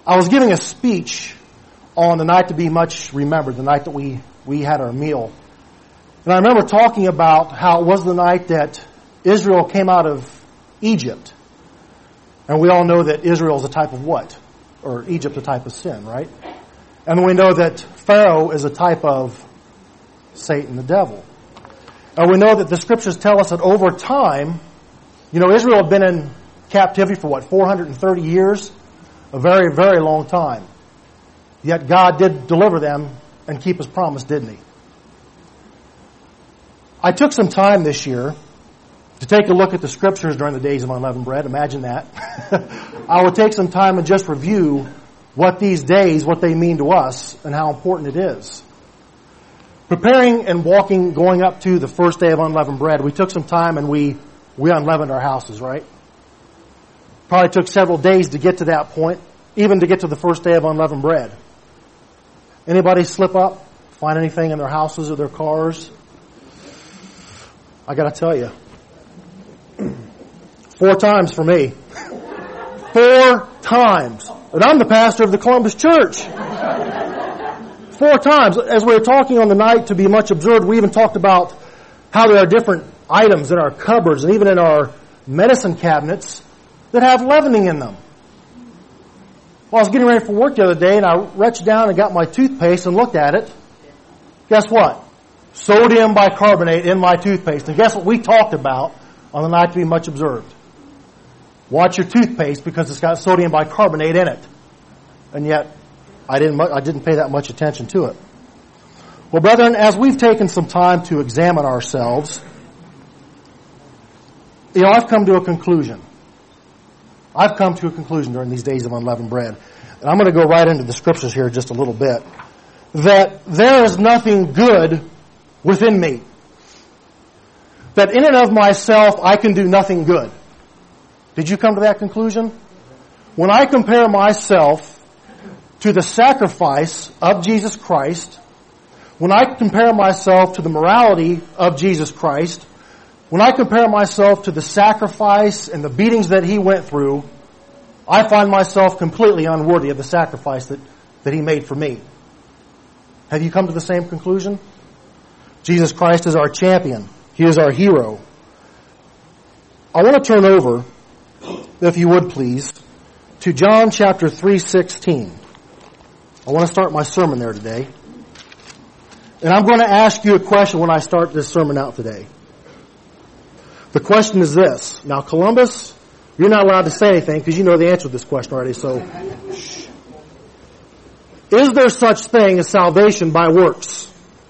I was giving a speech on the night to be much remembered, the night that we had our meal. And I remember talking about how it was the night that Israel came out of Egypt. And we all know that Israel is a type of what? Or Egypt a type of sin, right? And we know that Pharaoh is a type of Satan, the devil. And we know that the scriptures tell us that over time, Israel had been in captivity for 430 years? A very, very long time. Yet God did deliver them and keep His promise, didn't He? I took some time this year to take a look at the scriptures during the days of unleavened bread. Imagine that. I will take some time and just review what these days, what they mean to us, and how important it is. Preparing and walking, going up to the first day of unleavened bread, we took some time and we unleavened our houses, right? Probably took several days to get to that point, even to get to the first day of unleavened bread. Anybody slip up, find anything in their houses or their cars? I got to tell you, 4 times for me. 4 times. And I'm the pastor of the Columbus Church. 4 times. As we were talking on the night to be much observed, we even talked about how there are different items in our cupboards and even in our medicine cabinets that have leavening in them. Well, I was getting ready for work the other day and I reached down and got my toothpaste and looked at it. Guess what? Sodium bicarbonate in my toothpaste. And guess what we talked about on the night to be much observed? Watch your toothpaste because it's got sodium bicarbonate in it. And yet, I didn't pay that much attention to it. Well, brethren, as we've taken some time to examine ourselves, I've come to a conclusion. I've come to a conclusion during these days of unleavened bread. And I'm going to go right into the scriptures here just a little bit. That there is nothing good within me. That in and of myself, I can do nothing good. Did you come to that conclusion? When I compare myself to the sacrifice of Jesus Christ, when I compare myself to the morality of Jesus Christ, when I compare myself to the sacrifice and the beatings that He went through, I find myself completely unworthy of the sacrifice that He made for me. Have you come to the same conclusion? Jesus Christ is our champion. He is our hero. I want to turn over, if you would please, to John chapter 3:16. I want to start my sermon there today. And I'm going to ask you a question when I start this sermon out today. The question is this. Now, Columbus, you're not allowed to say anything because you know the answer to this question already, so shh. Is there such thing as salvation by works?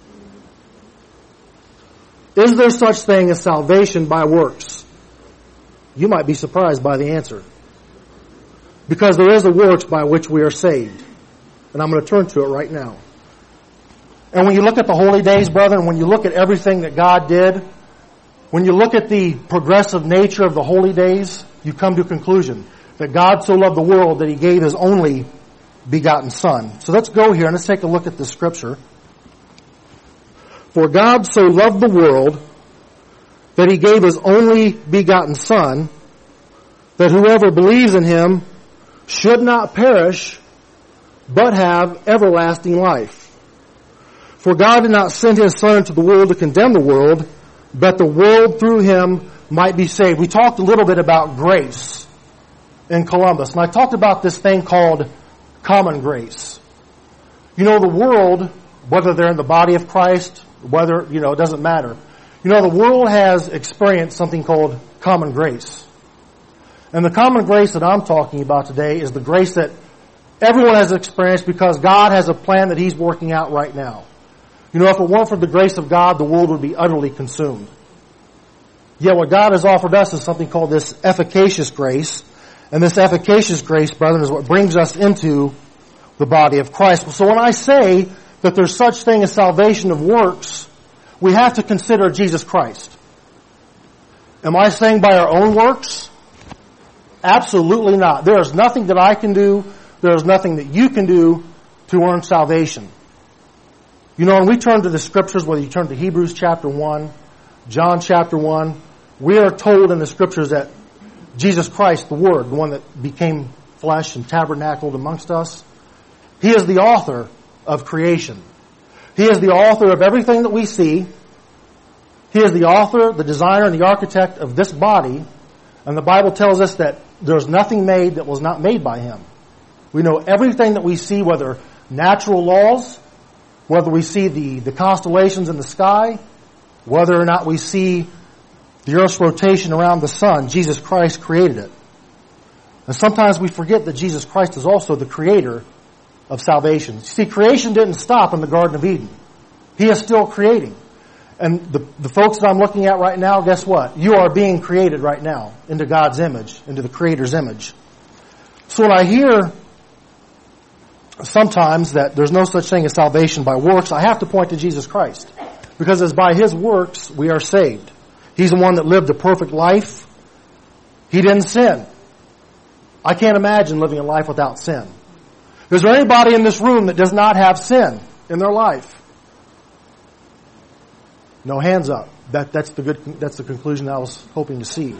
Is there such thing as salvation by works? You might be surprised by the answer. Because there is a works by which we are saved. And I'm going to turn to it right now. And when you look at the holy days, brethren, when you look at everything that God did, when you look at the progressive nature of the holy days, you come to a conclusion that God so loved the world that He gave His only begotten Son. So let's go here and let's take a look at the scripture. For God so loved the world that He gave His only begotten Son, that whoever believes in Him should not perish, but have everlasting life. For God did not send His Son into the world to condemn the world, but the world through Him might be saved. We talked a little bit about grace in Columbus, and I talked about this thing called common grace. The world, whether they're in the body of Christ, whether, it doesn't matter. The world has experienced something called common grace. And the common grace that I'm talking about today is the grace that everyone has experienced because God has a plan that He's working out right now. If it weren't for the grace of God, the world would be utterly consumed. Yet what God has offered us is something called this efficacious grace. And this efficacious grace, brethren, is what brings us into the body of Christ. So when I say that there's such thing as salvation of works, we have to consider Jesus Christ. Am I saying by our own works? Absolutely not. There is nothing that I can do, there is nothing that you can do to earn salvation. When we turn to the scriptures, whether you turn to Hebrews chapter 1, John chapter 1, we are told in the scriptures that Jesus Christ, the Word, the one that became flesh and tabernacled amongst us. He is the author of creation. He is the author of everything that we see. He is the author, the designer, and the architect of this body. And the Bible tells us that there's nothing made that was not made by Him. We know everything that we see, whether natural laws, whether we see the constellations in the sky, whether or not we see the earth's rotation around the sun, Jesus Christ created it. And sometimes we forget that Jesus Christ is also the creator of salvation. You see, creation didn't stop in the Garden of Eden. He is still creating. And the folks that I'm looking at right now, guess what? You are being created right now into God's image, into the Creator's image. So when I hear sometimes that there's no such thing as salvation by works, I have to point to Jesus Christ. Because as by His works we are saved. He's the one that lived a perfect life. He didn't sin. I can't imagine living a life without sin. Is there anybody in this room that does not have sin in their life? No hands up. That's the conclusion I was hoping to see.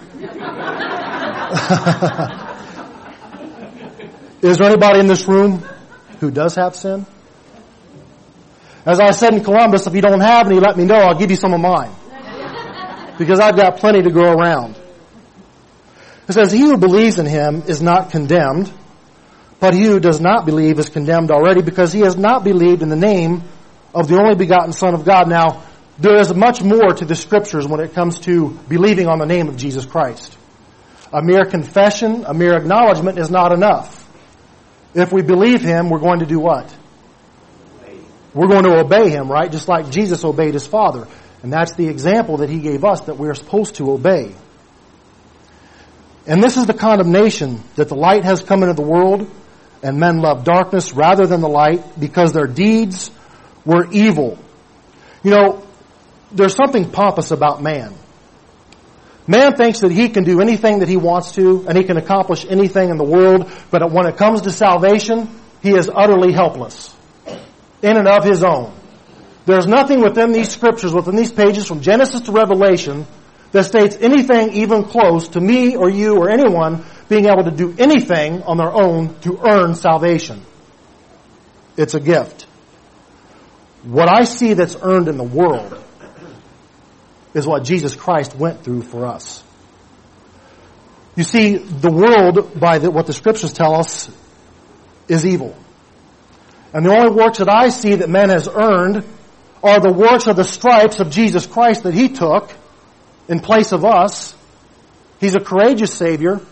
Is there anybody in this room who does have sin? As I said in Columbus, if you don't have any, let me know. I'll give you some of mine. Because I've got plenty to go around. It says, he who believes in Him is not condemned, but he who does not believe is condemned already because he has not believed in the name of the only begotten Son of God. Now, there is much more to the Scriptures when it comes to believing on the name of Jesus Christ. A mere confession, a mere acknowledgement is not enough. If we believe Him, we're going to do what? We're going to obey Him, right? Just like Jesus obeyed His Father. And that's the example that He gave us that we're supposed to obey. And this is the condemnation, that the light has come into the world, and men love darkness rather than the light, because their deeds were evil. You know, there's something pompous about man. Man thinks that he can do anything that he wants to, and he can accomplish anything in the world, but when it comes to salvation, he is utterly helpless, in and of his own. There's nothing within these Scriptures, within these pages from Genesis to Revelation, that states anything even close to me or you or anyone being able to do anything on their own to earn salvation. It's a gift. What I see that's earned in the world is what Jesus Christ went through for us. You see, the world, by what the Scriptures tell us, is evil. And the only works that I see that man has earned are the works of the stripes of Jesus Christ that He took in place of us. He's a courageous Savior.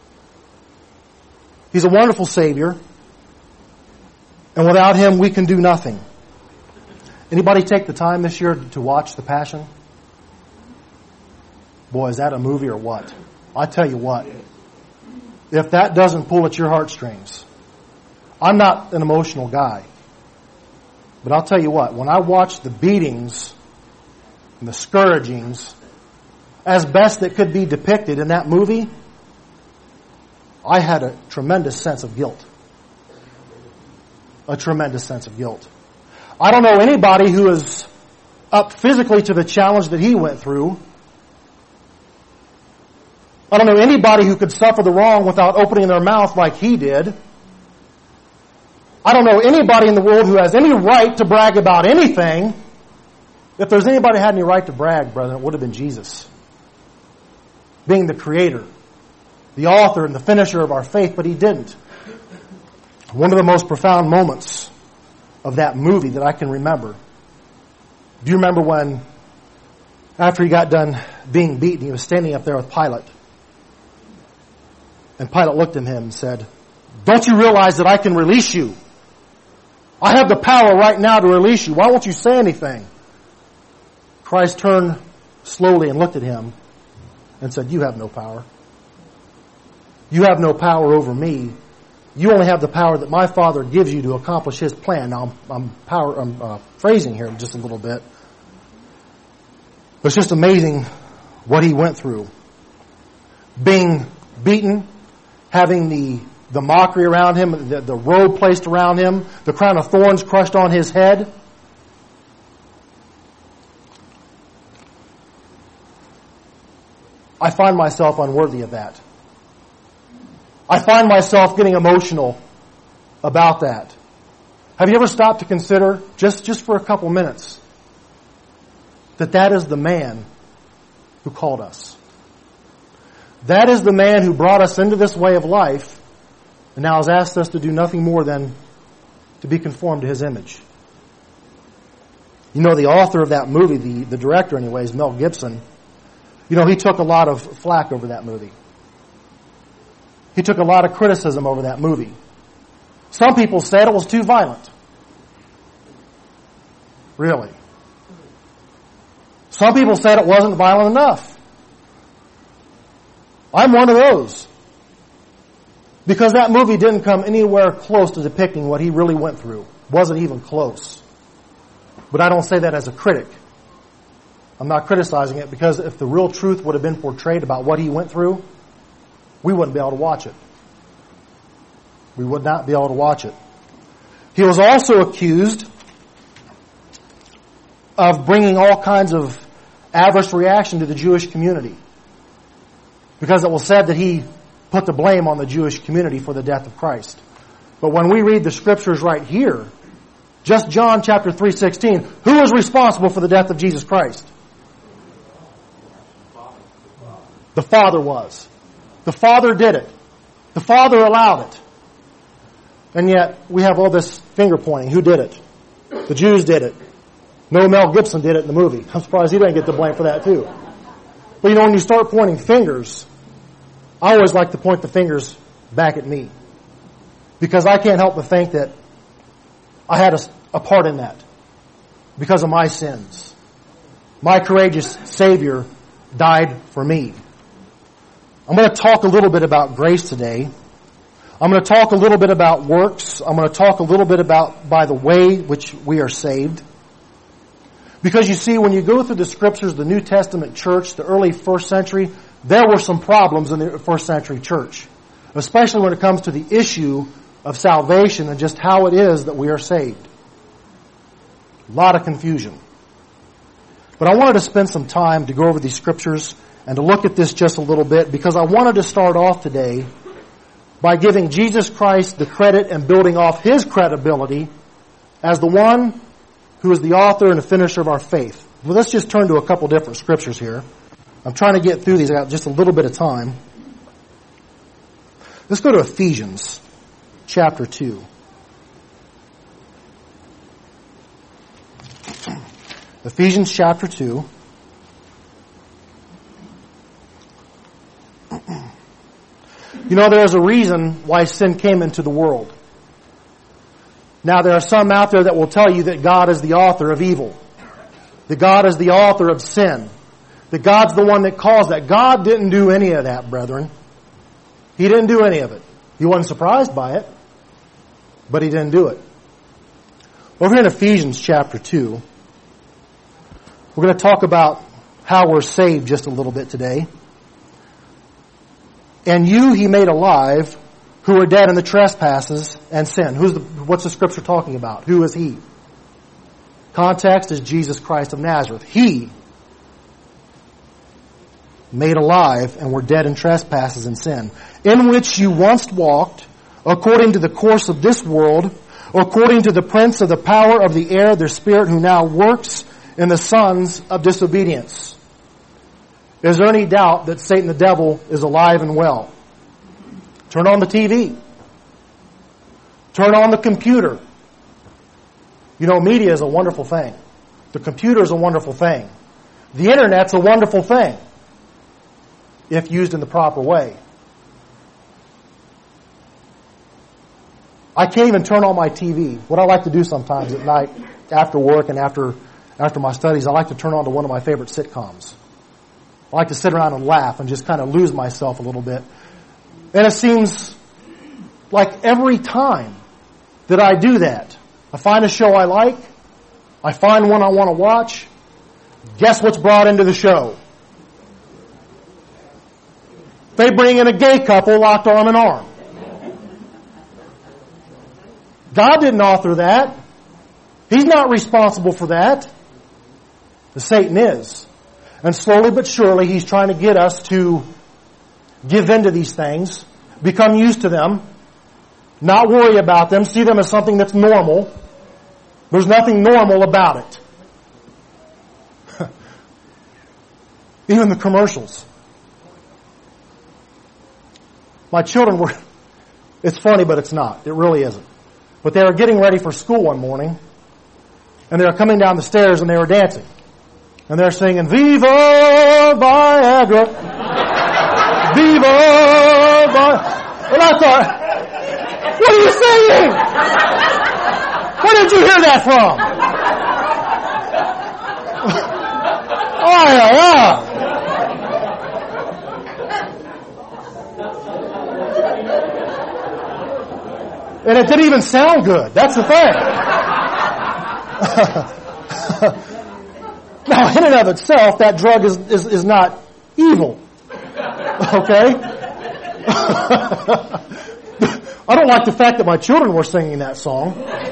He's a wonderful Savior. And without Him, we can do nothing. Anybody take the time this year to watch The Passion? Boy, is that a movie or what? I tell you what. If that doesn't pull at your heartstrings. I'm not an emotional guy. But I'll tell you what, when I watch the beatings and the scourgings as best that could be depicted in that movie, I had a tremendous sense of guilt. A tremendous sense of guilt. I don't know anybody who is up physically to the challenge that he went through. I don't know anybody who could suffer the wrong without opening their mouth like he did. I don't know anybody in the world who has any right to brag about anything. If there's anybody who had any right to brag, brethren, it would have been Jesus. Being the creator, the author and the finisher of our faith, but He didn't. One of the most profound moments of that movie that I can remember. Do you remember when, after He got done being beaten, He was standing up there with Pilate? And Pilate looked at Him and said, "Don't you realize that I can release you? I have the power right now to release you. Why won't you say anything?" Christ turned slowly and looked at Him and said, "You have no power. You have no power over me. You only have the power that my Father gives you to accomplish His plan." Now, I'm phrasing here just a little bit. But it's just amazing what He went through. Being beaten, having the mockery around Him, the robe placed around Him, the crown of thorns crushed on His head. I find myself unworthy of that. I find myself getting emotional about that. Have you ever stopped to consider, just for a couple minutes, that is the man who called us? That is the man who brought us into this way of life and now has asked us to do nothing more than to be conformed to his image. You know, the author of that movie, the director anyways, Mel Gibson, you know, he took a lot of flack over that movie. He took a lot of criticism over that movie. Some people said it was too violent. Really. Some people said it wasn't violent enough. I'm one of those. Because that movie didn't come anywhere close to depicting what he really went through. Wasn't even close. But I don't say that as a critic. I'm not criticizing it because if the real truth would have been portrayed about what he went through, we wouldn't be able to watch it. We would not be able to watch it. He was also accused of bringing all kinds of adverse reaction to the Jewish community. Because it was said that he put the blame on the Jewish community for the death of Christ. But when we read the scriptures right here, just John chapter 3:16, who was responsible for the death of Jesus Christ? The Father was. The Father did it. The Father allowed it. And yet, we have all this finger pointing. Who did it? The Jews did it. No, Mel Gibson did it in the movie. I'm surprised he didn't get the blame for that too. But you know, when you start pointing fingers, I always like to point the fingers back at me. Because I can't help but think that I had a part in that. Because of my sins. My courageous Savior died for me. I'm going to talk a little bit about grace today. I'm going to talk a little bit about works. I'm going to talk a little bit about by the way which we are saved. Because you see, when you go through the scriptures, the New Testament church, the early first century, there were some problems in the first century church. Especially when it comes to the issue of salvation and just how it is that we are saved. A lot of confusion. But I wanted to spend some time to go over these scriptures and to look at this just a little bit because I wanted to start off today by giving Jesus Christ the credit and building off His credibility as the one who is the author and the finisher of our faith. Well, let's just turn to a couple different scriptures here. I'm trying to get through these. I got just a little bit of time. Let's go to Ephesians chapter 2. Ephesians chapter 2. You know, there is a reason why sin came into the world. Now, there are some out there that will tell you that God is the author of evil. That God is the author of sin. That God's the one that caused that. God didn't do any of that, brethren. He didn't do any of it. He wasn't surprised by it, but He didn't do it. Over here in Ephesians chapter 2, we're going to talk about how we're saved just a little bit today. And you He made alive who were dead in the trespasses and sin. What's the scripture talking about? Who is He? Context is Jesus Christ of Nazareth. He made alive and were dead in trespasses and sin, in which you once walked, according to the course of this world, according to the prince of the power of the air, the spirit who now works in the sons of disobedience. Is there any doubt that Satan the devil is alive and well? Turn on the TV. Turn on the computer. You know, media is a wonderful thing. The computer is a wonderful thing. The internet's a wonderful thing, if used in the proper way. I can't even turn on my TV. What I like to do sometimes at night, after work and after my studies, I like to turn on to one of my favorite sitcoms. I like to sit around and laugh and just kind of lose myself a little bit. And it seems like every time that I do that, I find a show I like, I find one I want to watch, guess what's brought into the show? They bring in a gay couple locked arm in arm. God didn't author that. He's not responsible for that. The Satan is. And slowly but surely, he's trying to get us to give in to these things become used to them, not worry about them, see them as something that's normal. There's nothing normal about it. Even the commercials. My children were, it's funny, but it's not. It really isn't. But they were getting ready for school one morning, and they were coming down the stairs and they were dancing. And they're singing, Viva Viagra! Viva Viagra! And I thought, what are you singing? Where did you hear that from? And it didn't even sound good. That's the thing. Now, in and of itself, that drug is not evil. Okay? I don't like the fact that my children were singing that song.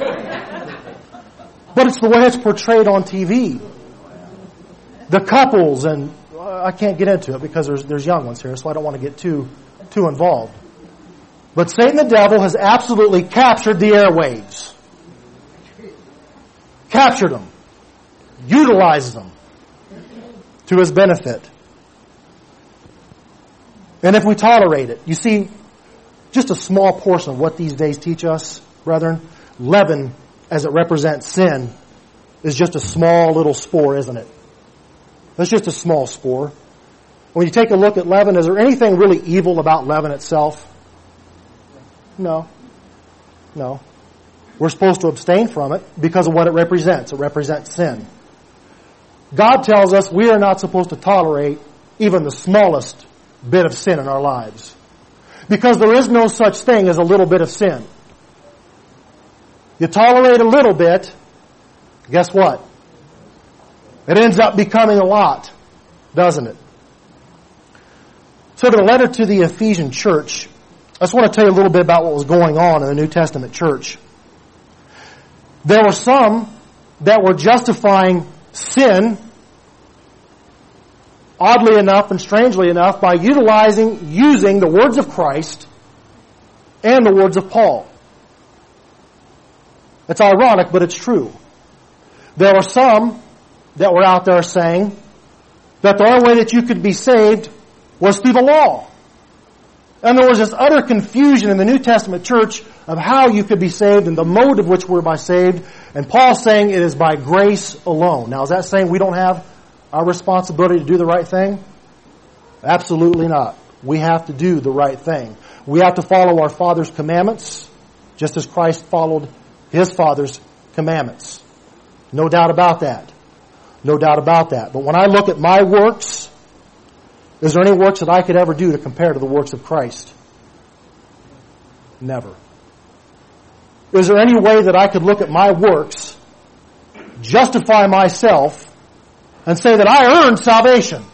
But it's the way it's portrayed on TV. The couples, and I can't get into it because there's young ones here, so I don't want to get too involved. But Satan the devil has absolutely captured the airwaves. Captured them. Utilizes them to his benefit. And if we tolerate it, you see, just a small portion of what these days teach us, brethren, leaven, as it represents sin, is just a small little spore, isn't it? That's just a small spore. When you take a look at leaven, is there anything really evil about leaven itself? No. No. We're supposed to abstain from it because of what it represents. It represents sin. God tells us we are not supposed to tolerate even the smallest bit of sin in our lives. Because there is no such thing as a little bit of sin. You tolerate a little bit, guess what? It ends up becoming a lot, doesn't it? So the letter to the Ephesian church, I just want to tell you a little bit about what was going on in the New Testament church. There were some that were justifying sin, oddly enough and strangely enough, by using the words of Christ and the words of Paul. It's ironic, but it's true. There were some that were out there saying that the only way that you could be saved was through the law. And there was this utter confusion in the New Testament church of how you could be saved and the mode of which we're by saved. And Paul's saying it is by grace alone. Now, is that saying we don't have our responsibility to do the right thing? Absolutely not. We have to do the right thing. We have to follow our Father's commandments, just as Christ followed His Father's commandments. No doubt about that. No doubt about that. But when I look at my works, is there any works that I could ever do to compare to the works of Christ? Never. Is there any way that I could look at my works, justify myself, and say that I earned salvation?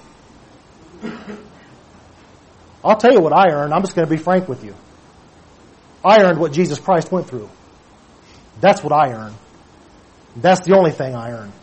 I'll tell you what I earned. I'm just going to be frank with you. I earned what Jesus Christ went through. That's what I earned. That's the only thing I earned.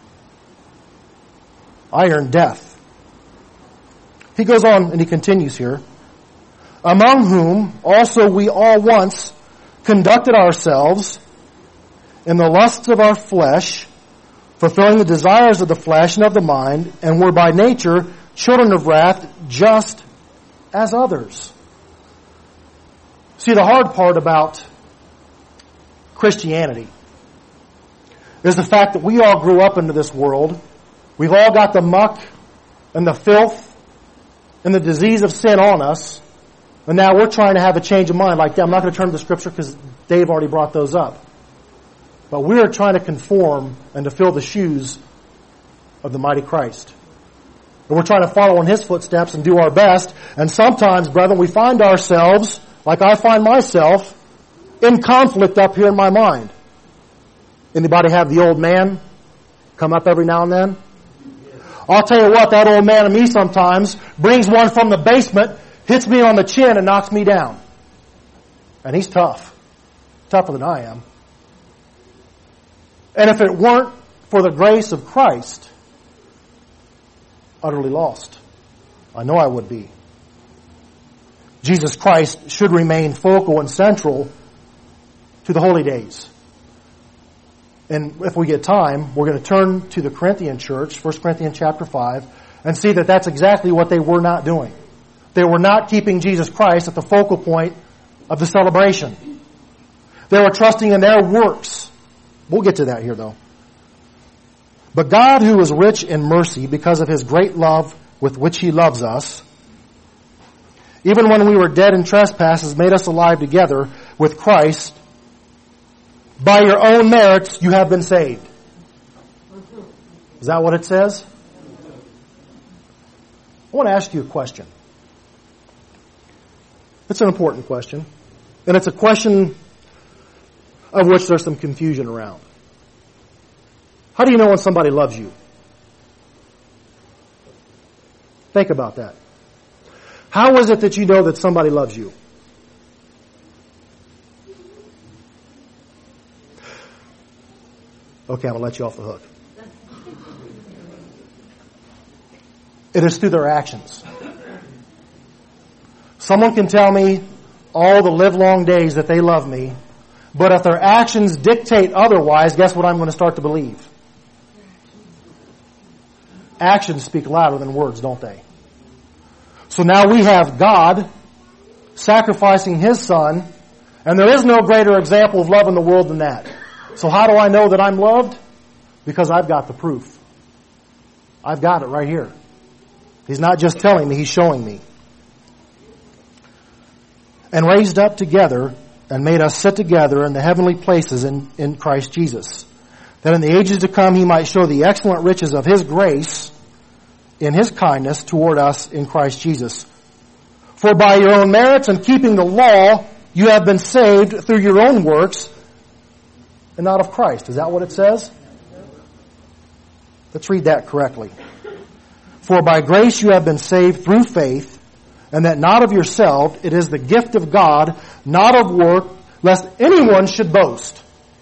I earned death. He goes on and he continues here. Among whom also we all once conducted ourselves in the lusts of our flesh, fulfilling the desires of the flesh and of the mind, and were by nature children of wrath, just as others. See, the hard part about Christianity is the fact that we all grew up into this world. We've all got the muck and the filth and the disease of sin on us. And now we're trying to have a change of mind. Like, I'm not going to turn to the Scripture because Dave already brought those up. But we are trying to conform and to fill the shoes of the mighty Christ. And we're trying to follow in His footsteps and do our best. And sometimes, brethren, we find ourselves, like I find myself, in conflict up here in my mind. Anybody have the old man come up every now and then? I'll tell you what, that old man in me sometimes brings one from the basement, hits me on the chin and knocks me down. And he's tough. Tougher than I am. And if it weren't for the grace of Christ, utterly lost. I know I would be. Jesus Christ should remain focal and central to the holy days. And if we get time, we're going to turn to the Corinthian church, 1 Corinthians chapter 5, and see that that's exactly what they were not doing. They were not keeping Jesus Christ at the focal point of the celebration. They were trusting in their works. We'll get to that here, though. But God, who is rich in mercy because of His great love with which He loves us, even when we were dead in trespasses, made us alive together with Christ. By your own merits, you have been saved. Is that what it says? I want to ask you a question. It's an important question. And it's a question of which there's some confusion around. How do you know when somebody loves you? Think about that. How is it that you know that somebody loves you? Okay, I'm going to let you off the hook. It is through their actions. Someone can tell me all the livelong days that they love me, but if their actions dictate otherwise, guess what I'm going to start to believe? Actions speak louder than words, don't they? So now we have God sacrificing His Son, and there is no greater example of love in the world than that. So how do I know that I'm loved? Because I've got the proof. I've got it right here. He's not just telling me, He's showing me. And raised up together and made us sit together in the heavenly places in Christ Jesus, that in the ages to come He might show the excellent riches of His grace in His kindness toward us in Christ Jesus. For by your own merits and keeping the law, you have been saved through your own works, and not of Christ. Is that what it says? Let's read that correctly. For by grace you have been saved through faith, and that not of yourself, it is the gift of God, not of work, lest anyone should boast.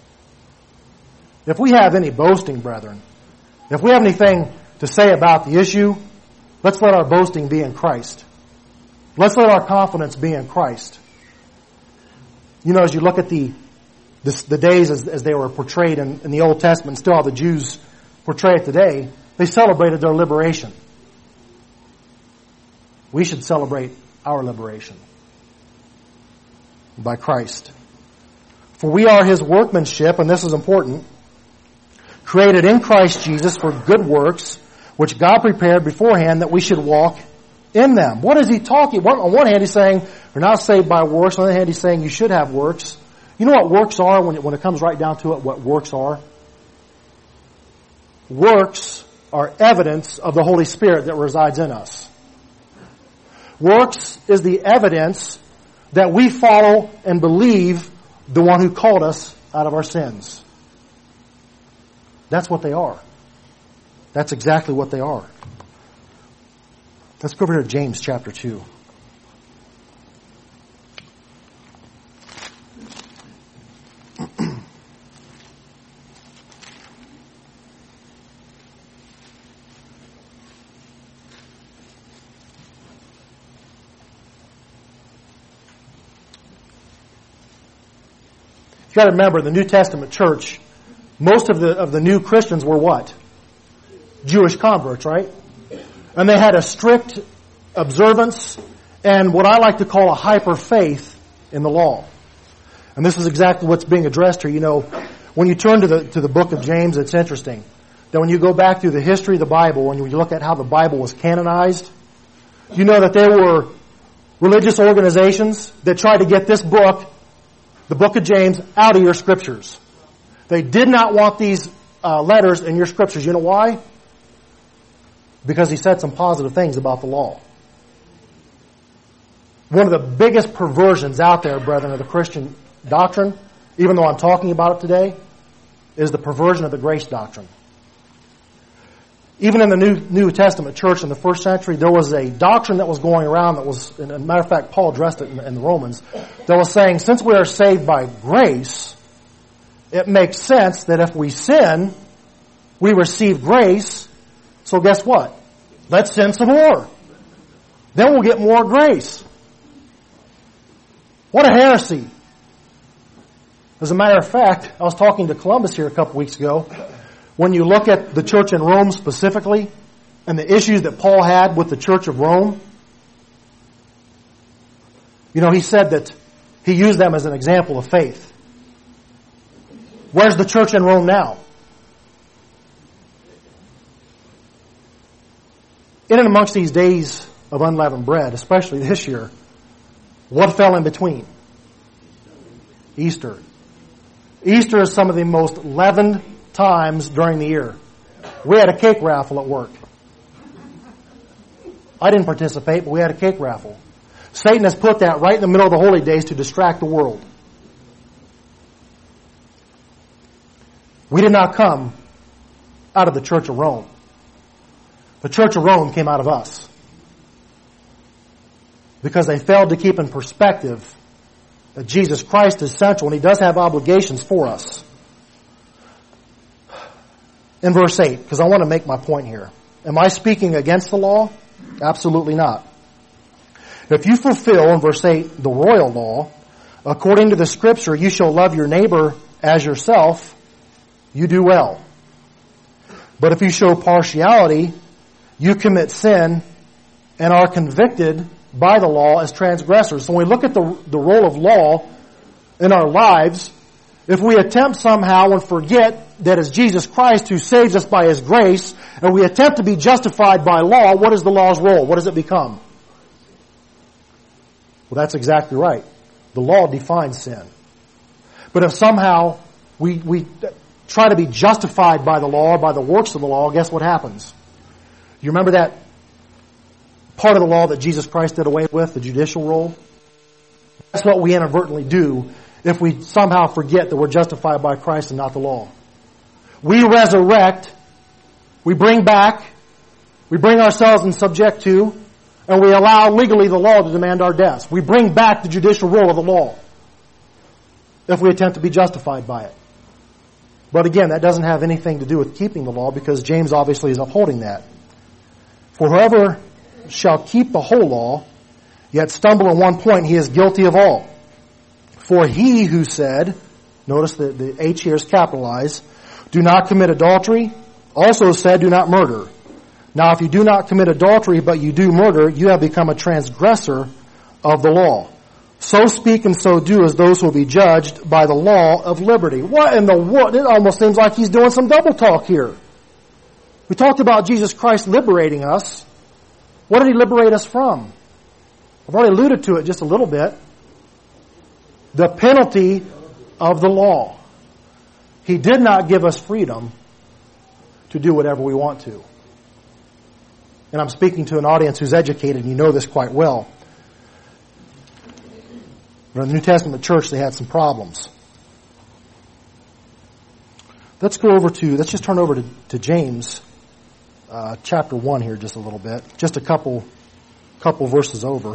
If we have any boasting, brethren, if we have anything to say about the issue, let's let our boasting be in Christ. Let's let our confidence be in Christ. You know, as you look at the days as they were portrayed in the Old Testament, still how the Jews portray it today, they celebrated their liberation. We should celebrate our liberation by Christ. For we are His workmanship, and this is important, created in Christ Jesus for good works, which God prepared beforehand that we should walk in them. What is He talking about? On one hand, He's saying, you're not saved by works. On the other hand, He's saying you should have works. You know what works are when it comes right down to it, what works are? Works are evidence of the Holy Spirit that resides in us. Works is the evidence that we follow and believe the one who called us out of our sins. That's what they are. That's exactly what they are. Let's go over to James chapter 2. You've got to remember, the New Testament church, most of the new Christians were what? Jewish converts, right? And they had a strict observance and what I like to call a hyper faith in the law. And this is exactly what's being addressed here. You know, when you turn to the book of James, it's interesting that when you go back through the history of the Bible and you look at how the Bible was canonized, you know that there were religious organizations that tried to get this book, the book of James, out of your scriptures. They did not want these letters in your scriptures. You know why? Because he said some positive things about the law. One of the biggest perversions out there, brethren, of the Christian doctrine, even though I'm talking about it today, is the perversion of the grace doctrine. Even in the New Testament church in the first century, there was a doctrine that was going around that was, and as a matter of fact, Paul addressed it in the Romans, that was saying, since we are saved by grace, it makes sense that if we sin, we receive grace. So guess what? Let's sin some more. Then we'll get more grace. What a heresy. As a matter of fact, I was talking to Columbus here a couple weeks ago. When you look at the church in Rome specifically, and the issues that Paul had with the church of Rome, he said that he used them as an example of faith. Where's the church in Rome now? In and amongst these days of unleavened bread, especially this year, what fell in between? Easter. Easter is some of the most leavened times during the year. We had a cake raffle at work. I didn't participate, but we had a cake raffle. Satan has put that right in the middle of the holy days to distract the world. We did not come out of the Church of Rome. The Church of Rome came out of us. Because they failed to keep in perspective that Jesus Christ is central and He does have obligations for us. In verse 8, because I want to make my point here. Am I speaking against the law? Absolutely not. If you fulfill, in verse 8, the royal law, according to the Scripture, you shall love your neighbor as yourself, you do well. But if you show partiality, you commit sin and are convicted by the law as transgressors. So when we look at the role of law in our lives, if we attempt somehow and forget that it's Jesus Christ who saves us by His grace, and we attempt to be justified by law, what is the law's role? What does it become? Well, that's exactly right. The law defines sin. But if somehow we try to be justified by the law, by the works of the law, guess what happens? You remember that part of the law that Jesus Christ did away with, the judicial role? That's what we inadvertently do if we somehow forget that we're justified by Christ and not the law. We resurrect, we bring back, we bring ourselves in subject to, and we allow legally the law to demand our deaths. We bring back the judicial role of the law if we attempt to be justified by it. But again, that doesn't have anything to do with keeping the law, because James obviously is upholding that. For whoever shall keep the whole law, yet stumble in one point, he is guilty of all. For he who said, notice that the H here is capitalized, do not commit adultery, also said, do not murder. Now if you do not commit adultery, but you do murder, you have become a transgressor of the law. So speak and so do as those who will be judged by the law of liberty. What in the world? It almost seems like he's doing some double talk here. We talked about Jesus Christ liberating us. What did He liberate us from? I've already alluded to it just a little bit. The penalty of the law. He did not give us freedom to do whatever we want to. And I'm speaking to an audience who's educated, and you know this quite well. But in the New Testament church, they had some problems. Let's just turn over to James chapter 1 here just a little bit. Just a couple verses over.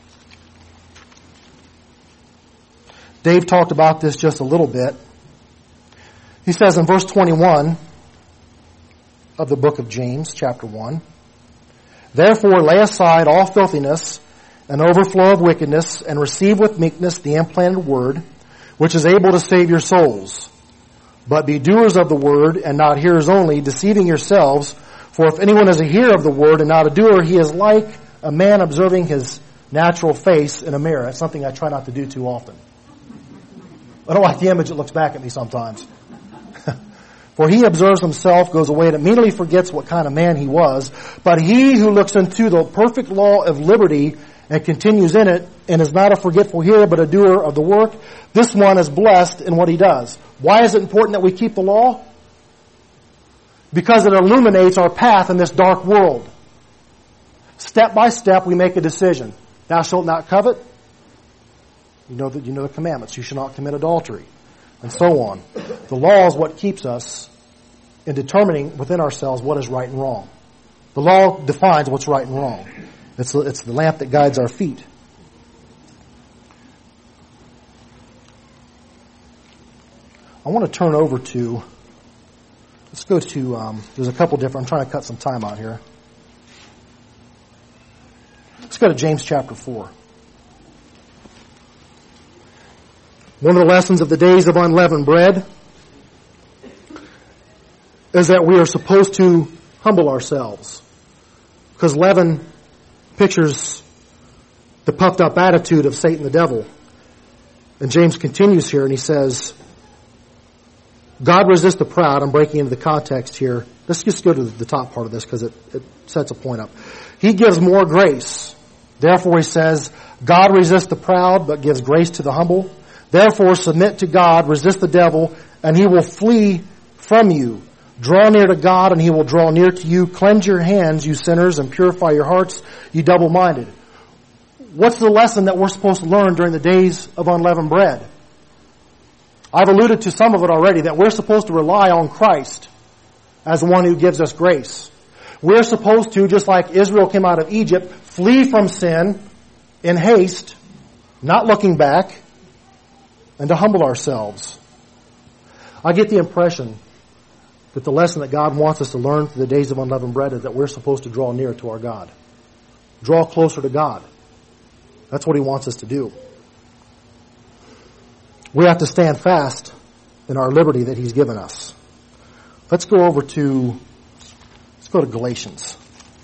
Dave talked about this just a little bit. He says in verse 21 of the book of James, chapter 1, therefore lay aside all filthiness and overflow of wickedness, and receive with meekness the implanted word, which is able to save your souls. But be doers of the word, and not hearers only, deceiving yourselves. For if anyone is a hearer of the word and not a doer, he is like a man observing his natural face in a mirror. That's something I try not to do too often. I don't like the image that looks back at me sometimes. For he observes himself, goes away, and immediately forgets what kind of man he was. But he who looks into the perfect law of liberty and continues in it, and is not a forgetful hearer, but a doer of the work, this one is blessed in what he does. Why is it important that we keep the law? Because it illuminates our path in this dark world. Step by step, we make a decision. Thou shalt not covet. You know the commandments. You shall not commit adultery. And so on. The law is what keeps us in determining within ourselves what is right and wrong. The law defines what's right and wrong. It's the lamp that guides our feet. I want to turn over to, let's go to, there's a couple different, I'm trying to cut some time out here. Let's go to James chapter 4. One of the lessons of the days of unleavened bread is that we are supposed to humble ourselves. Because leaven pictures the puffed up attitude of Satan the devil. And James continues here and he says, God resists the proud. I'm breaking into the context here. Let's just go to the top part of this because it sets a point up. He gives more grace. Therefore, he says, God resists the proud but gives grace to the humble. Therefore, submit to God, resist the devil, and he will flee from you. Draw near to God, and he will draw near to you. Cleanse your hands, you sinners, and purify your hearts, you double-minded. What's the lesson that we're supposed to learn during the days of unleavened bread? I've alluded to some of it already, that we're supposed to rely on Christ as the one who gives us grace. We're supposed to, just like Israel came out of Egypt, flee from sin in haste, not looking back, and to humble ourselves. I get the impression that the lesson that God wants us to learn through the days of unleavened bread is that we're supposed to draw near to our God. Draw closer to God. That's what he wants us to do. We have to stand fast in our liberty that he's given us. Let's go to Galatians.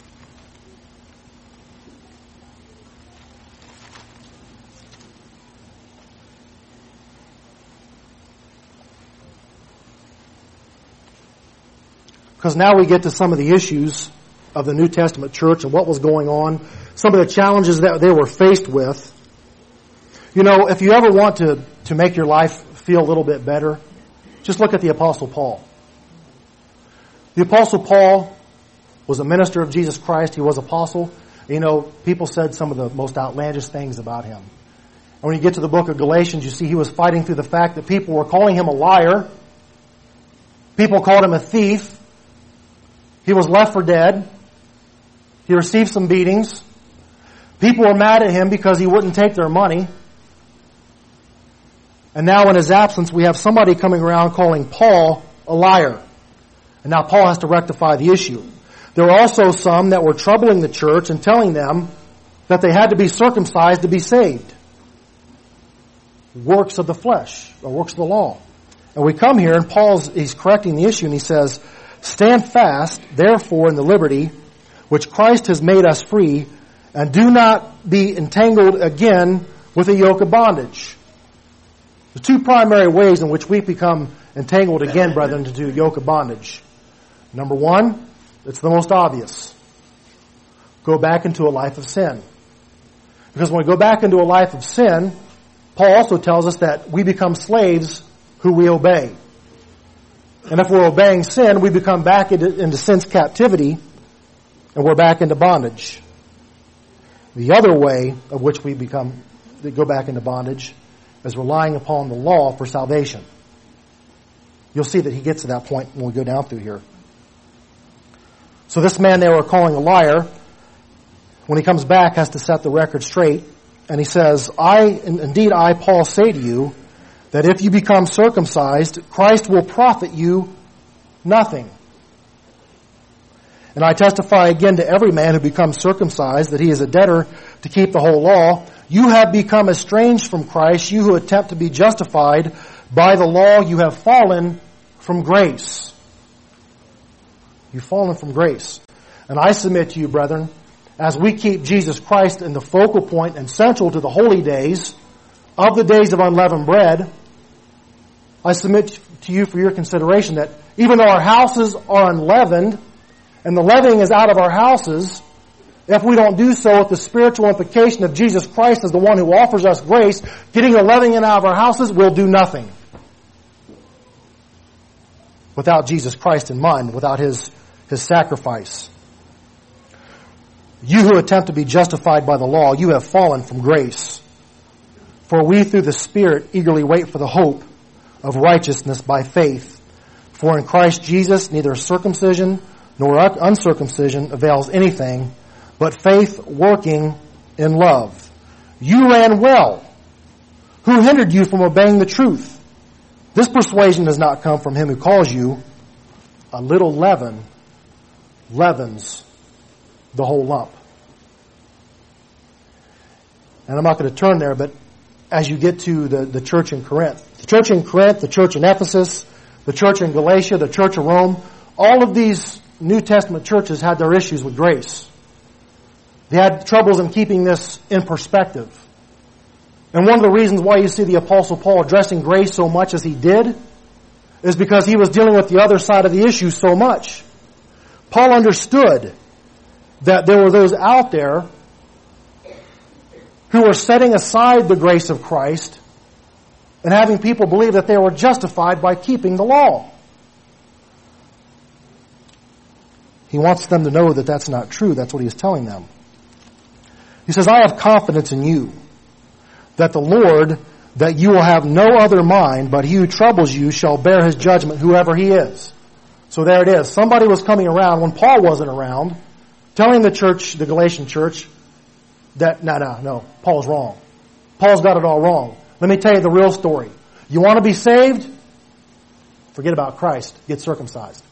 Because now we get to some of the issues of the New Testament church and what was going on, some of the challenges that they were faced with. You know, if you ever want to make your life feel a little bit better, just look at the Apostle Paul. The Apostle Paul was a minister of Jesus Christ. He was apostle. You know, people said some of the most outlandish things about him. And when you get to the book of Galatians, you see he was fighting through the fact that people were calling him a liar. People called him a thief. He was left for dead. He received some beatings. People were mad at him because he wouldn't take their money. And now in his absence, we have somebody coming around calling Paul a liar. And now Paul has to rectify the issue. There were also some that were troubling the church and telling them that they had to be circumcised to be saved. Works of the flesh, or works of the law. And we come here and he's correcting the issue and he says, stand fast, therefore, in the liberty which Christ has made us free, and do not be entangled again with a yoke of bondage. The two primary ways in which we become entangled again, brethren, into a yoke of bondage. Number one, it's the most obvious. Go back into a life of sin. Because when we go back into a life of sin, Paul also tells us that we become slaves who we obey. And if we're obeying sin, we become back into sin's captivity, and we're back into bondage. The other way of which we go back into bondage is relying upon the law for salvation. You'll see that he gets to that point when we go down through here. So this man they were calling a liar, when he comes back, has to set the record straight. And he says, Indeed, I, Paul, say to you, that if you become circumcised, Christ will profit you nothing. And I testify again to every man who becomes circumcised that he is a debtor to keep the whole law. You have become estranged from Christ, you who attempt to be justified by the law. You have fallen from grace. You've fallen from grace. And I submit to you, brethren, as we keep Jesus Christ in the focal point and central to the holy days of the days of unleavened bread, I submit to you for your consideration that even though our houses are unleavened and the leavening is out of our houses, if we don't do so with the spiritual implication of Jesus Christ as the one who offers us grace, getting the leavening out of our houses will do nothing. Without Jesus Christ in mind, without His sacrifice. You who attempt to be justified by the law, you have fallen from grace. For we through the Spirit eagerly wait for the hope of righteousness by faith. For in Christ Jesus neither circumcision nor uncircumcision avails anything, but faith working in love. You ran well. Who hindered you from obeying the truth? This persuasion does not come from him who calls you. A little leaven leavens the whole lump. And I'm not going to turn there, but as you get to the church in Corinth. The church in Corinth, the church in Ephesus, the church in Galatia, the church of Rome, all of these New Testament churches had their issues with grace. They had troubles in keeping this in perspective. And one of the reasons why you see the Apostle Paul addressing grace so much as he did is because he was dealing with the other side of the issue so much. Paul understood that there were those out there who were setting aside the grace of Christ and having people believe that they were justified by keeping the law. He wants them to know that that's not true. That's what he's telling them. He says, I have confidence in you that the Lord, that you will have no other mind, but he who troubles you shall bear his judgment, whoever he is. So there it is. Somebody was coming around when Paul wasn't around, telling the church, the Galatian church, that, no, Paul's wrong. Paul's got it all wrong. Let me tell you the real story. You want to be saved? Forget about Christ. Get circumcised.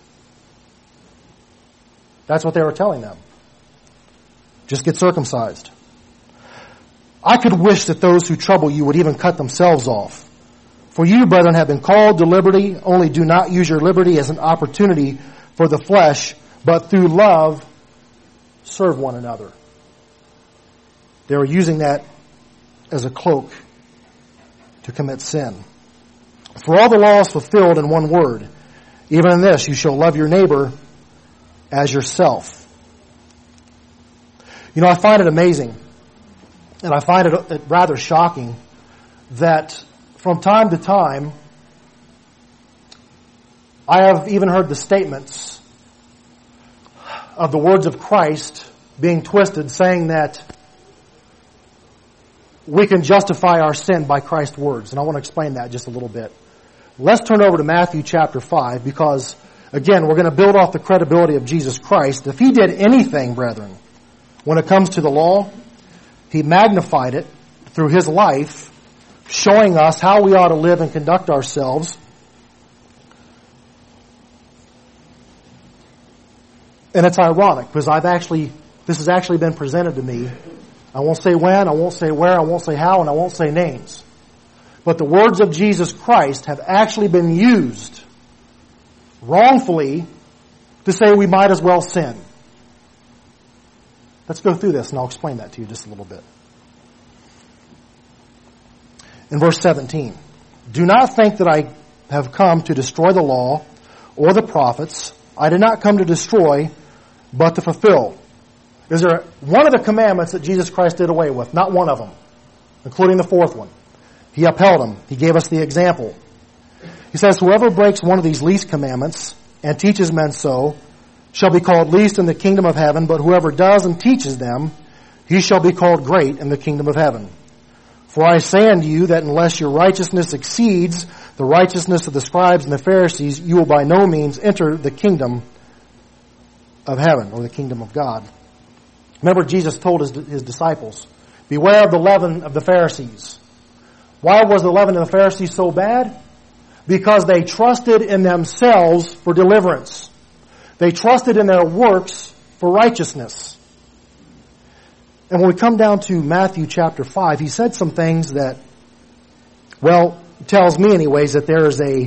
That's what they were telling them. Just get circumcised. I could wish that those who trouble you would even cut themselves off. For you, brethren, have been called to liberty, only do not use your liberty as an opportunity for the flesh, but through love serve one another. They were using that as a cloak to commit sin. For all the law is fulfilled in one word, even in this, you shall love your neighbor as yourself. You know, I find it amazing, and I find it rather shocking, that from time to time, I have even heard the statements of the words of Christ being twisted, saying that we can justify our sin by Christ's words. And I want to explain that just a little bit. Let's turn over to Matthew chapter 5, because, again, we're going to build off the credibility of Jesus Christ. If he did anything, brethren, when it comes to the law, he magnified it through his life, showing us how we ought to live and conduct ourselves. And it's ironic, because this has actually been presented to me. I won't say when, I won't say where, I won't say how, and I won't say names. But the words of Jesus Christ have actually been used wrongfully to say we might as well sin. Let's go through this and I'll explain that to you just a little bit. In verse 17, do not think that I have come to destroy the law or the prophets. I did not come to destroy, but to fulfill. Is there one of the commandments that Jesus Christ did away with? Not one of them, including the fourth one. He upheld them. He gave us the example. He says, whoever breaks one of these least commandments and teaches men so shall be called least in the kingdom of heaven, but whoever does and teaches them, he shall be called great in the kingdom of heaven. For I say unto you that unless your righteousness exceeds the righteousness of the scribes and the Pharisees, you will by no means enter the kingdom of heaven, or the kingdom of God. Remember, Jesus told his disciples, beware of the leaven of the Pharisees. Why was the leaven of the Pharisees so bad? Because they trusted in themselves for deliverance. They trusted in their works for righteousness. And when we come down to Matthew chapter 5, he said some things that, well, tells me anyways that there is a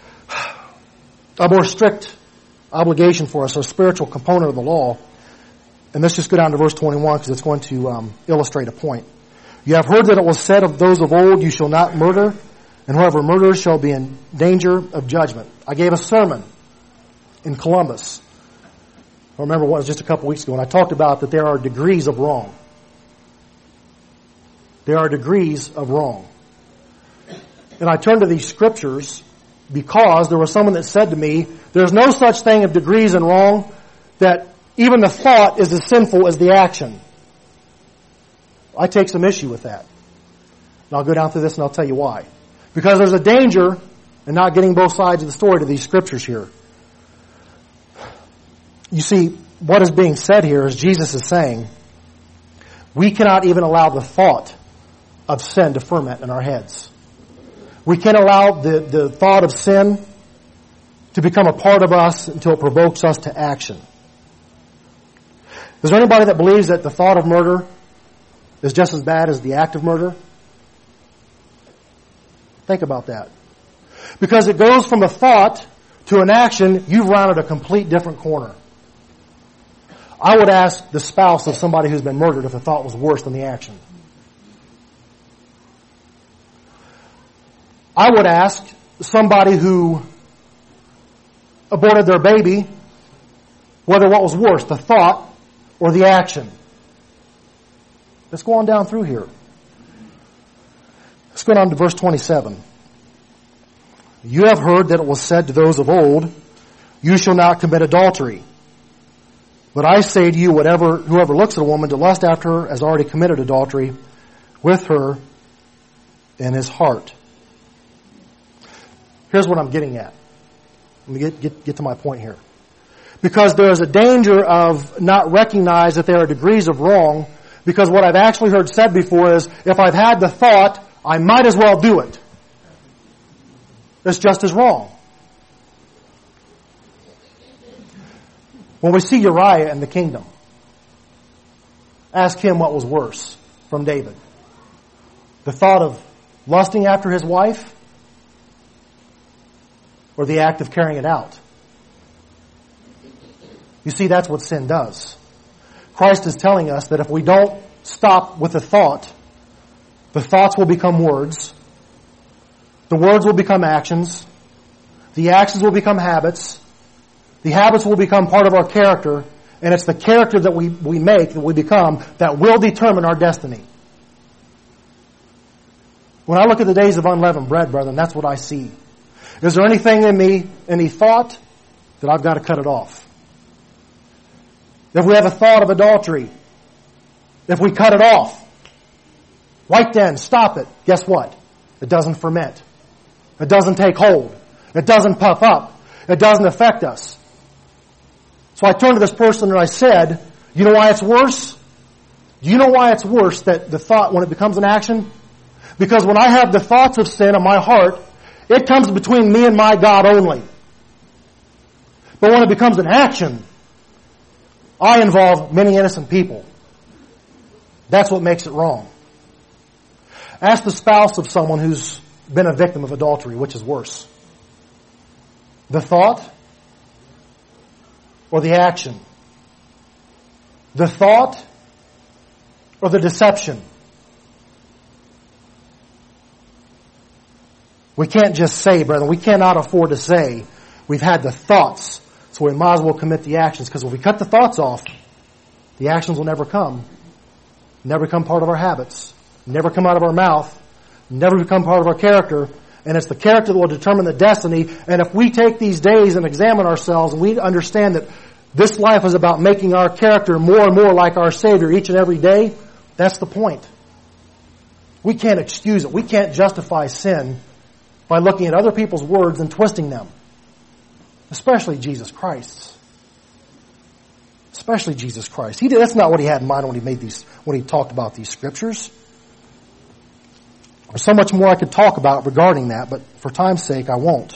more strict obligation for us, a spiritual component of the law. And let's just go down to verse 21 because it's going to illustrate a point. You have heard that it was said of those of old, you shall not murder, and whoever murders shall be in danger of judgment. I gave a sermon in Columbus. I remember what was just a couple weeks ago, and I talked about that there are degrees of wrong. There are degrees of wrong. And I turned to these scriptures because there was someone that said to me, there's no such thing of degrees in wrong, that even the thought is as sinful as the action. I take some issue with that. And I'll go down through this and I'll tell you why. Because there's a danger in not getting both sides of the story to these scriptures here. You see, what is being said here is Jesus is saying, we cannot even allow the thought of sin to ferment in our heads. We can't allow the thought of sin to become a part of us until it provokes us to action. Is there anybody that believes that the thought of murder is just as bad as the act of murder? Think about that. Because it goes from a thought to an action, you've rounded a complete different corner. I would ask the spouse of somebody who's been murdered if the thought was worse than the action. I would ask somebody who aborted their baby whether what was worse, the thought or the action. Let's go on down through here. Let's go down to verse 27. You have heard that it was said to those of old, you shall not commit adultery. But I say to you, whoever looks at a woman to lust after her has already committed adultery with her in his heart. Here's what I'm getting at. Let me get to my point here. Because there is a danger of not recognize that there are degrees of wrong, because what I've actually heard said before is, if I've had the thought, I might as well do it. It's just as wrong. When we see Uriah in the kingdom, ask him what was worse from David. The thought of lusting after his wife, or the act of carrying it out. You see, that's what sin does. Christ is telling us that if we don't stop with the thoughts will become words. The words will become actions. The actions will become habits. The habits will become part of our character. And it's the character that we make, that we become, that will determine our destiny. When I look at the days of unleavened bread, brethren, that's what I see. Is there anything in me, any thought, that I've got to cut it off? If we have a thought of adultery, if we cut it off, right then, stop it, guess what? It doesn't ferment. It doesn't take hold. It doesn't puff up. It doesn't affect us. So I turned to this person and I said, you know why it's worse? Do you know why it's worse that the thought, when it becomes an action? Because when I have the thoughts of sin in my heart, it comes between me and my God only. But when it becomes an action, I involve many innocent people. That's what makes it wrong. Ask the spouse of someone who's been a victim of adultery, which is worse? The thought or the action? The thought or the deception? We can't just say, brethren, we cannot afford to say we've had the thoughts, so we might as well commit the actions. Because if we cut the thoughts off, the actions will never come. Never become part of our habits. Never come out of our mouth. Never become part of our character. And it's the character that will determine the destiny. And if we take these days and examine ourselves and we understand that this life is about making our character more and more like our Savior each and every day, that's the point. We can't excuse it. We can't justify sin by looking at other people's words and twisting them. Especially Jesus Christ's. Especially Jesus Christ. That's not what he had in mind when he talked about these scriptures. There's so much more I could talk about regarding that, but for time's sake, I won't.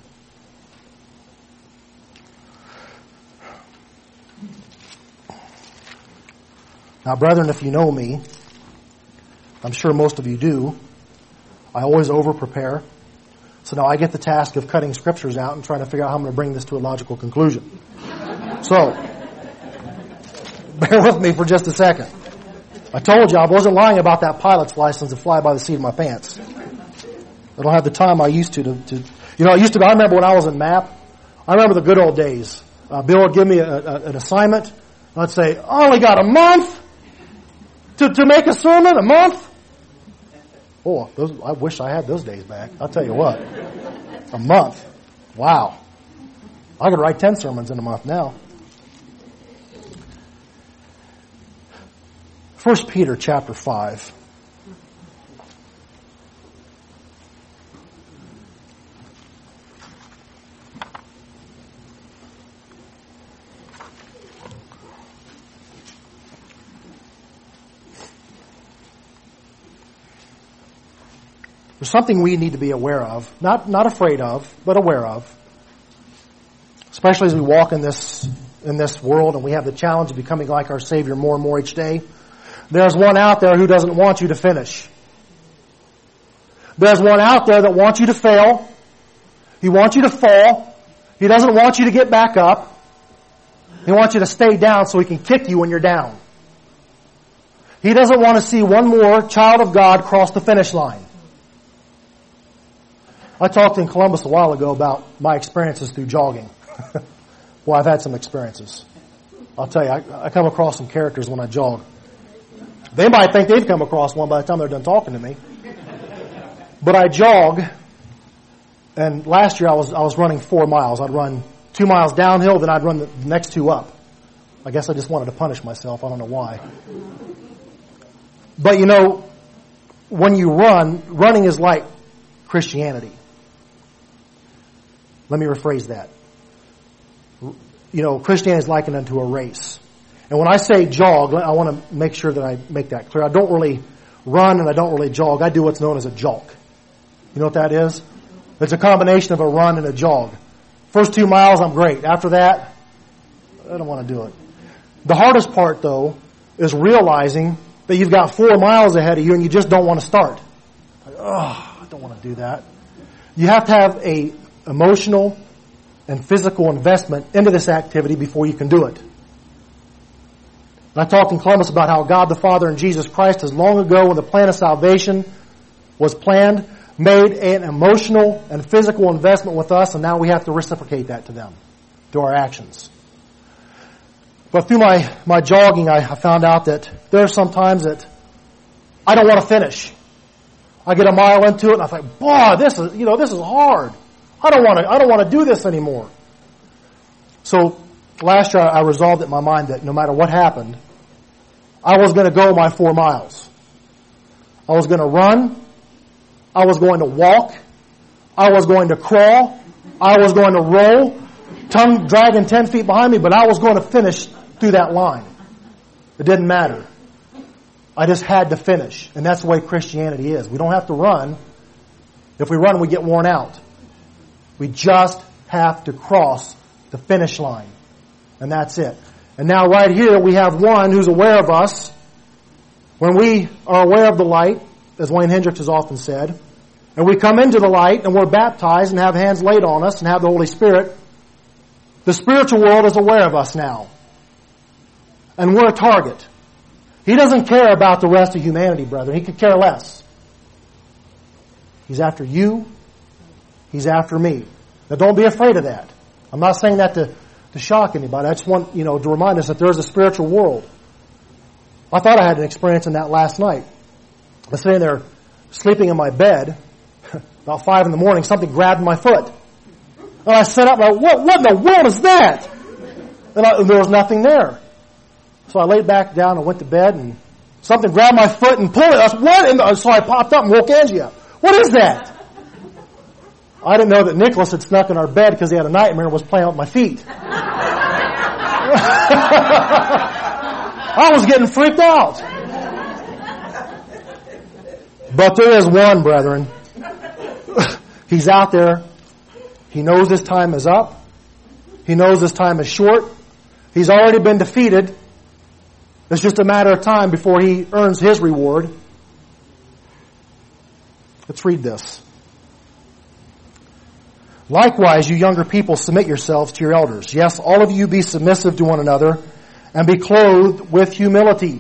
Now, brethren, if you know me, I'm sure most of you do, I always over-prepare. So now I get the task of cutting scriptures out and trying to figure out how I'm going to bring this to a logical conclusion. So, bear with me for just a second. I told you I wasn't lying about that pilot's license to fly by the seat of my pants. I don't have the time I used to. I remember when I was in MAP, I remember the good old days. Bill would give me an assignment. I'd say, I only got a month to make a sermon, a month. Oh, I wish I had those days back. I'll tell you what. A month. Wow. I could write 10 sermons in a month now. 1 Peter chapter 5. There's something we need to be aware of, not afraid of, but aware of. Especially as we walk in this world and we have the challenge of becoming like our Savior more and more each day. There's one out there who doesn't want you to finish. There's one out there that wants you to fail. He wants you to fall. He doesn't want you to get back up. He wants you to stay down so he can kick you when you're down. He doesn't want to see one more child of God cross the finish line. I talked in Columbus a while ago about my experiences through jogging. Well, I've had some experiences. I'll tell you, I come across some characters when I jog. They might think they've come across one by the time they're done talking to me. But I jog, and last year I was running 4 miles. I'd run 2 miles downhill, then I'd run the next 2 up. I guess I just wanted to punish myself. I don't know why. But you know, when you run, running is like Christianity. Let me rephrase that. You know, Christianity is likened unto a race. And when I say jog, I want to make sure that I make that clear. I don't really run and I don't really jog. I do what's known as a jog. You know what that is? It's a combination of a run and a jog. First 2 miles, I'm great. After that, I don't want to do it. The hardest part, though, is realizing that you've got 4 miles ahead of you and you just don't want to start. Like, oh, I don't want to do that. You have to have a emotional and physical investment into this activity before you can do it. And I talked in Columbus about how God the Father and Jesus Christ, as long ago when the plan of salvation was planned, made an emotional and physical investment with us, and now we have to reciprocate that to them through our actions. But through my jogging, I found out that there are some times that I don't want to finish. I get a mile into it, and I think, boy, this is hard. I don't want to do this anymore. So last year I resolved it in my mind that no matter what happened, I was going to go my 4 miles. I was going to run. I was going to walk. I was going to crawl. I was going to roll, tongue dragging 10 feet behind me, but I was going to finish through that line. It didn't matter. I just had to finish. And that's the way Christianity is. We don't have to run. If we run, we get worn out. We just have to cross the finish line. And that's it. And now right here we have one who's aware of us. When we are aware of the light, as Wayne Hendricks has often said, and we come into the light and we're baptized and have hands laid on us and have the Holy Spirit, the spiritual world is aware of us now. And we're a target. He doesn't care about the rest of humanity, brethren. He could care less. He's after you. He's after me. Now don't be afraid of that. I'm not saying that to shock anybody. I just want, to remind us that there is a spiritual world. I thought I had an experience in that last night. I was sitting there sleeping in my bed. About 5 in the morning, something grabbed my foot. And I sat up and what in the world is that? And there was nothing there. So I laid back down and went to bed, and something grabbed my foot and pulled it. I said, so I popped up and woke Angie up. What is that? I didn't know that Nicholas had snuck in our bed because he had a nightmare and was playing with my feet. I was getting freaked out. But there is one, brethren. He's out there. He knows his time is up. He knows his time is short. He's already been defeated. It's just a matter of time before he earns his reward. Let's read this. Likewise, you younger people, submit yourselves to your elders. Yes, all of you be submissive to one another and be clothed with humility.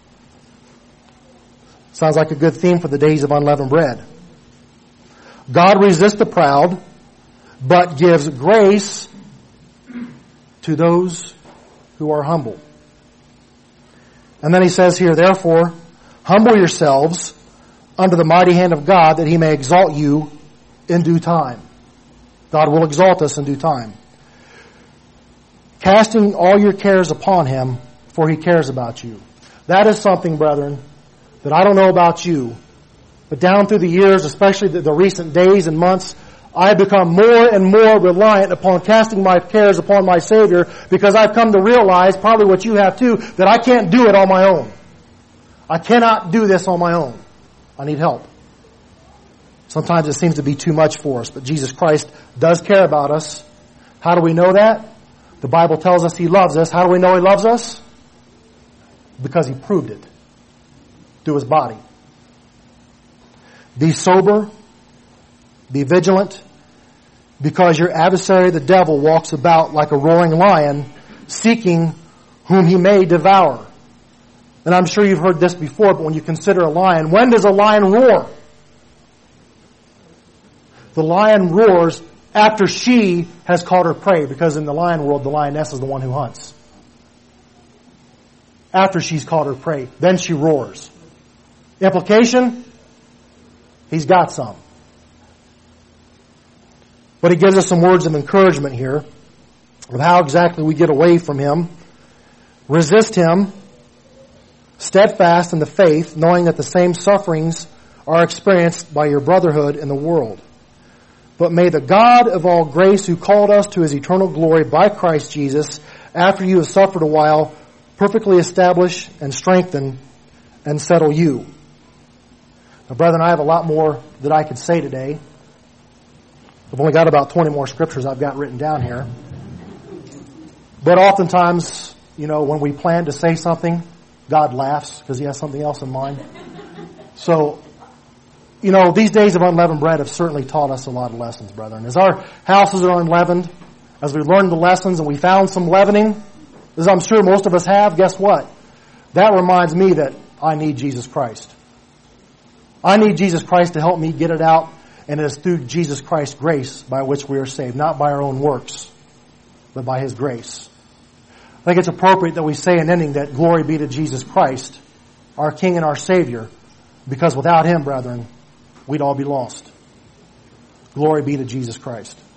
Sounds like a good theme for the days of unleavened bread. God resists the proud, but gives grace to those who are humble. And then he says here, therefore, humble yourselves under the mighty hand of God, that he may exalt you in due time. God will exalt us in due time. Casting all your cares upon him, for he cares about you. That is something, brethren, that I don't know about you, but down through the years, especially the recent days and months, I have become more and more reliant upon casting my cares upon my Savior, because I've come to realize, probably what you have too, that I can't do it on my own. I cannot do this on my own. I need help. Sometimes it seems to be too much for us, but Jesus Christ does care about us. How do we know that? The Bible tells us he loves us. How do we know he loves us? Because he proved it through his body. Be sober, Be vigilant, because your adversary the devil walks about like a roaring lion, seeking whom he may devour. And I'm sure you've heard this before, but when you consider a lion, when does a lion roar? The lion roars after she has caught her prey, because in the lion world, the lioness is the one who hunts. After she's caught her prey, then she roars. Implication? He's got some. But he gives us some words of encouragement here of how exactly we get away from him. Resist him, steadfast in the faith, knowing that the same sufferings are experienced by your brotherhood in the world. But may the God of all grace, who called us to his eternal glory by Christ Jesus, after you have suffered a while, perfectly establish and strengthen and settle you. Now, brethren, I have a lot more that I could say today. I've only got about 20 more scriptures I've got written down here. But oftentimes, when we plan to say something, God laughs because he has something else in mind. So, these days of unleavened bread have certainly taught us a lot of lessons, brethren. As our houses are unleavened, as we learned the lessons and we found some leavening, as I'm sure most of us have, guess what? That reminds me that I need Jesus Christ. I need Jesus Christ to help me get it out, and it is through Jesus Christ's grace by which we are saved, not by our own works, but by his grace. I think it's appropriate that we say in ending that glory be to Jesus Christ, our King and our Savior, because without him, brethren, we'd all be lost. Glory be to Jesus Christ.